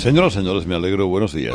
Señoras y señores, me alegro. Buenos días.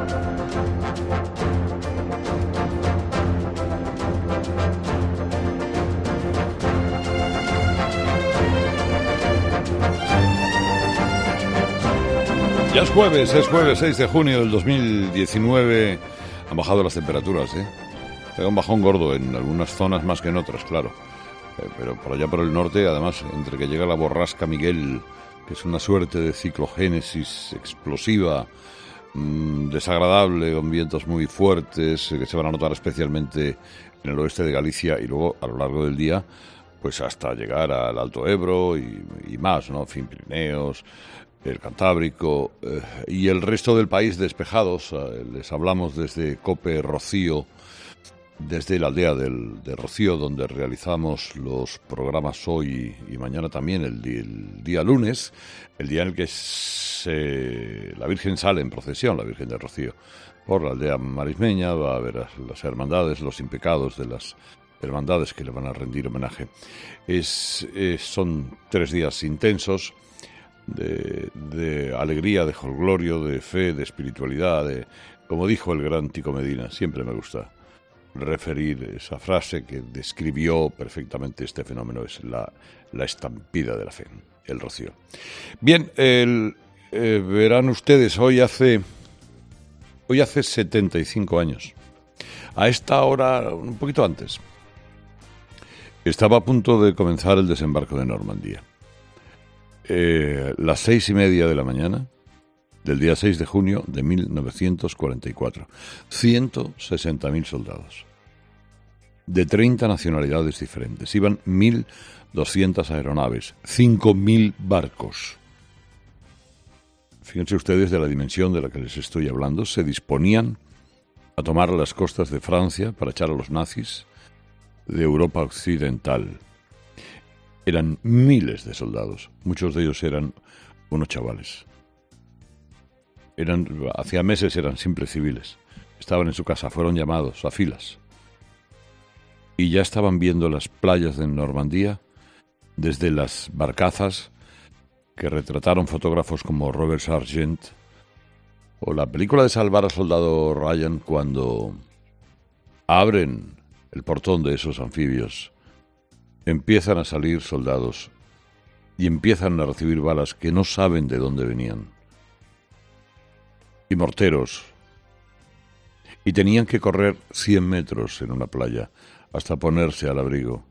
Ya es jueves 6 de junio del 2019. Han bajado las temperaturas, Hay un bajón gordo en algunas zonas más que en otras, claro. Pero por allá por el norte, además, entre que llega la borrasca Miguel, que es una suerte de ciclogénesis explosiva, desagradable, con vientos muy fuertes, que se van a notar especialmente en el oeste de Galicia, y luego a lo largo del día, pues hasta llegar al Alto Ebro y más, ¿no? En fin, Pirineos, el Cantábrico y el resto del país despejados. Les hablamos desde COPE Rocío, desde la aldea de Rocío, donde realizamos los programas hoy y mañana también, el día lunes, el día en el que la Virgen sale en procesión, la Virgen de Rocío, por la aldea marismeña. Va a ver las hermandades, los impecados de las hermandades que le van a rendir homenaje. Son 3 días intensos de alegría, de jolgorio, de fe, de espiritualidad, como dijo el gran Tico Medina. Siempre me gusta referir esa frase que describió perfectamente este fenómeno: es la estampida de la fe, el rocío. Bien, verán ustedes, hoy hace 75 años, a esta hora, un poquito antes, estaba a punto de comenzar el desembarco de Normandía. Las 6:30 de la mañana del día 6 de junio de 1944. 160.000 soldados de 30 nacionalidades diferentes. Iban 1.200 aeronaves, 5.000 barcos. Fíjense ustedes de la dimensión de la que les estoy hablando. Se disponían a tomar las costas de Francia para echar a los nazis de Europa Occidental. Eran miles de soldados. Muchos de ellos eran unos chavales. Hacía meses eran simples civiles. Estaban en su casa, fueron llamados a filas. Y ya estaban viendo las playas de Normandía desde las barcazas que retrataron fotógrafos como Robert Sargent, o la película de Salvar al soldado Ryan, cuando abren el portón de esos anfibios. Empiezan a salir soldados y empiezan a recibir balas que no saben de dónde venían. Y morteros. Y tenían que correr 100 metros en una playa hasta ponerse al abrigo.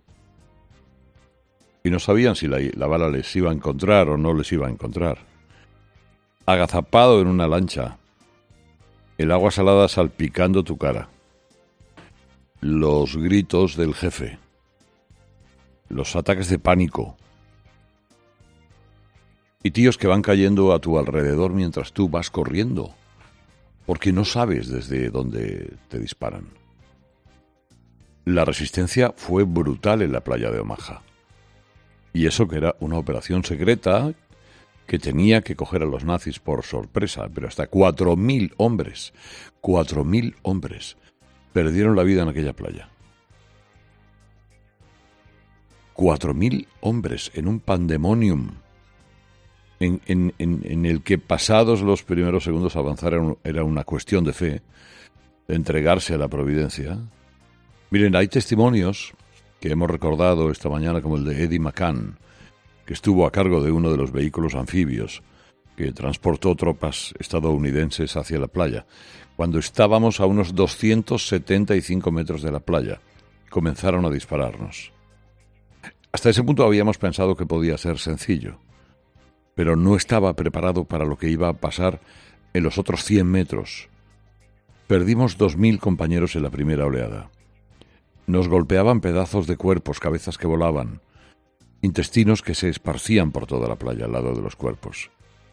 Y no sabían si la bala les iba a encontrar o no les iba a encontrar. Agazapado en una lancha, el agua salada salpicando tu cara, los gritos del jefe, los ataques de pánico, y tíos que van cayendo a tu alrededor mientras tú vas corriendo, porque no sabes desde dónde te disparan. La resistencia fue brutal en la playa de Omaha. Y eso que era una operación secreta que tenía que coger a los nazis por sorpresa, pero hasta 4.000 hombres perdieron la vida en aquella playa. 4.000 hombres en un pandemonium en el que, pasados los primeros segundos, avanzar era una cuestión de fe, de entregarse a la providencia. Miren, hay testimonios que hemos recordado esta mañana, como el de Eddie McCann, que estuvo a cargo de uno de los vehículos anfibios que transportó tropas estadounidenses hacia la playa. Cuando estábamos a unos 275 metros de la playa, comenzaron a dispararnos. Hasta ese punto habíamos pensado que podía ser sencillo, pero no estaba preparado para lo que iba a pasar en los otros 100 metros. Perdimos 2.000 compañeros en la primera oleada. Nos golpeaban pedazos de cuerpos, cabezas que volaban, intestinos que se esparcían por toda la playa al lado de los cuerpos.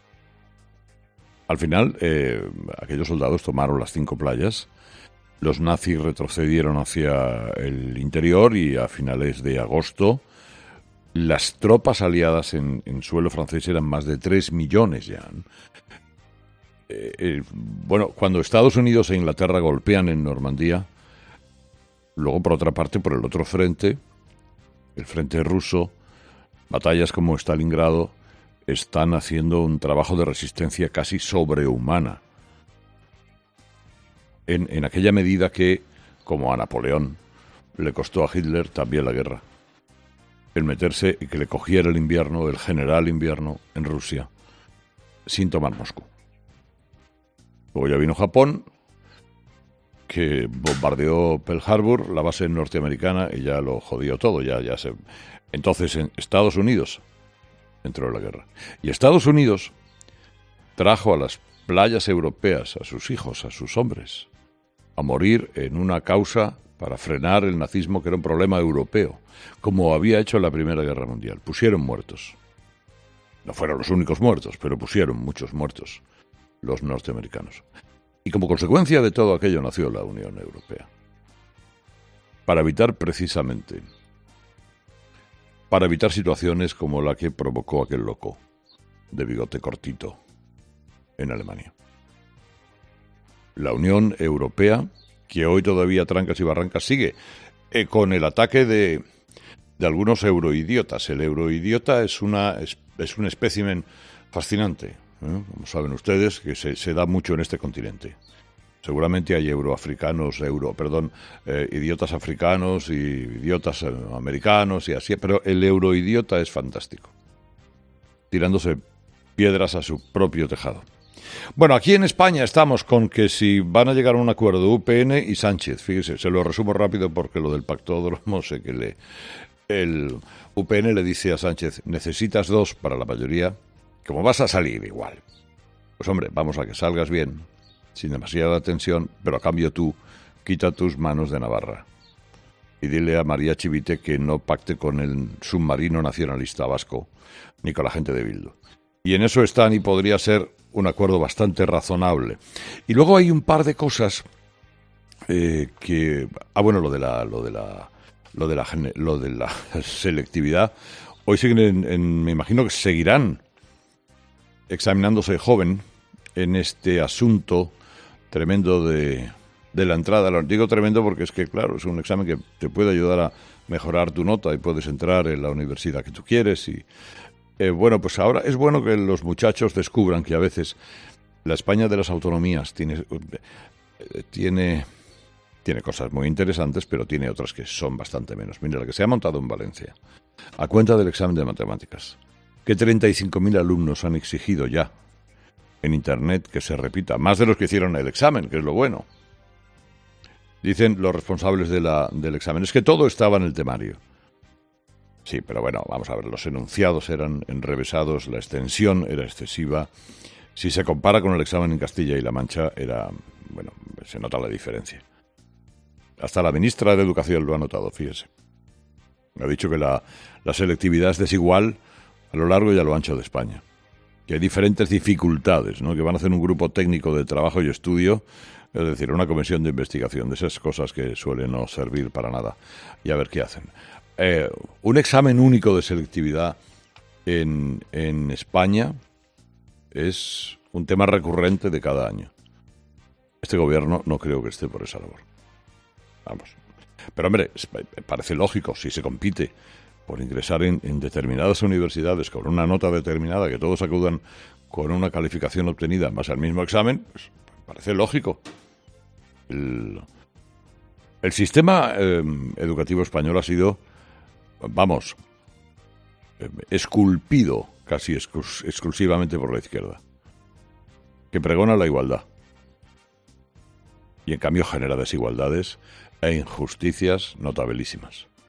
Al final, aquellos soldados tomaron las 5 playas. Los nazis retrocedieron hacia el interior y a finales de agosto las tropas aliadas en suelo francés eran más de 3 millones ya. Cuando Estados Unidos e Inglaterra golpean en Normandía, luego por otra parte, por el otro frente, el frente ruso, batallas como Stalingrado, están haciendo un trabajo de resistencia casi sobrehumana. En aquella medida que, como a Napoleón, le costó a Hitler también la guerra. El meterse y que le cogiera el invierno, el general invierno, en Rusia, sin tomar Moscú. Luego ya vino Japón, que bombardeó Pearl Harbor, la base norteamericana, y ya lo jodió todo. Entonces, en Estados Unidos entró en la guerra. Y Estados Unidos trajo a las playas europeas a sus hijos, a sus hombres, a morir en una causa para frenar el nazismo, que era un problema europeo, como había hecho en la Primera Guerra Mundial. Pusieron muertos. No fueron los únicos muertos, pero pusieron muchos muertos los norteamericanos. Y como consecuencia de todo aquello nació la Unión Europea. Para evitar precisamente, para evitar situaciones como la que provocó aquel loco de bigote cortito en Alemania. La Unión Europea, que hoy todavía trancas y barrancas sigue, con el ataque de algunos euroidiotas. El euroidiota es un espécimen fascinante, como saben ustedes, que se da mucho en este continente. Seguramente hay idiotas africanos y idiotas americanos y así, pero el euroidiota es fantástico, tirándose piedras a su propio tejado. Bueno, aquí en España estamos con que si van a llegar a un acuerdo UPN y Sánchez, fíjese, se lo resumo rápido porque lo del pactódromo sé que el UPN le dice a Sánchez, necesitas 2 para la mayoría, como vas a salir igual. Pues hombre, vamos a que salgas bien, sin demasiada tensión, pero a cambio tú, quita tus manos de Navarra. Y dile a María Chivite que no pacte con el submarino nacionalista vasco, ni con la gente de Bildu. Y en eso están y podría ser un acuerdo bastante razonable. Y luego hay un par de cosas lo de la selectividad. Hoy siguen, me imagino que seguirán examinándose joven en este asunto tremendo de la entrada. Lo digo tremendo porque es que, claro, es un examen que te puede ayudar a mejorar tu nota y puedes entrar en la universidad que tú quieres. Y bueno, pues ahora es bueno que los muchachos descubran que a veces la España de las autonomías tiene cosas muy interesantes, pero tiene otras que son bastante menos. Mira, la que se ha montado en Valencia, a cuenta del examen de matemáticas, que 35.000 alumnos han exigido ya en Internet que se repita, más de los que hicieron el examen, que es lo bueno. Dicen los responsables del examen, es que todo estaba en el temario. Sí, pero bueno, vamos a ver, los enunciados eran enrevesados, la extensión era excesiva. Si se compara con el examen en Castilla y La Mancha, se nota la diferencia. Hasta la ministra de Educación lo ha notado, fíjese. Ha dicho que la selectividad es desigual a lo largo y a lo ancho de España. Que hay diferentes dificultades, ¿no? Que van a hacer un grupo técnico de trabajo y estudio, es decir, una comisión de investigación, de esas cosas que suelen no servir para nada. Y a ver qué hacen. Un examen único de selectividad en España es un tema recurrente de cada año. Este gobierno no creo que esté por esa labor. Vamos. Pero hombre, parece lógico, si se compite por ingresar en determinadas universidades con una nota determinada, que todos acudan con una calificación obtenida más al mismo examen, pues parece lógico. El sistema educativo español ha sido, esculpido casi exclusivamente por la izquierda, que pregona la igualdad. Y en cambio genera desigualdades e injusticias notabilísimas.